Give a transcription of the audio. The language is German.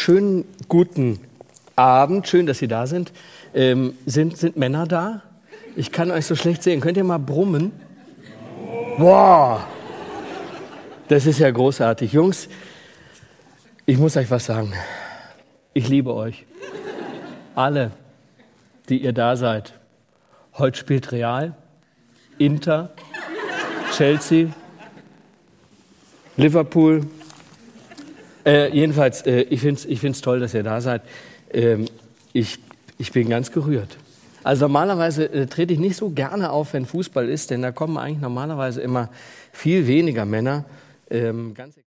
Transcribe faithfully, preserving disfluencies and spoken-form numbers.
schönen guten Abend. Schön, dass Sie da sind. Ähm, sind. Sind Männer da? Ich kann euch so schlecht sehen. Könnt ihr mal brummen? Boah! Das ist ja großartig. Jungs, ich muss euch was sagen. Ich liebe euch. Alle, die ihr da seid. Heute spielt Real, Inter, Chelsea, Liverpool. Äh, jedenfalls, äh, ich finde es ich find's toll, dass ihr da seid. Ähm, ich, ich bin ganz gerührt. Also normalerweise äh, trete ich nicht so gerne auf, wenn Fußball ist, denn da kommen eigentlich normalerweise immer viel weniger Männer. Ähm, ganz